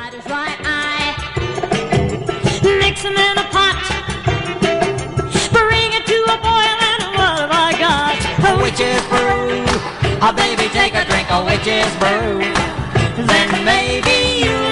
That is right, I mix them in a pot, bring it to a boil, and what have I got? A witch's brew. Oh, baby, take a drink of witch's brew. Then maybe you'll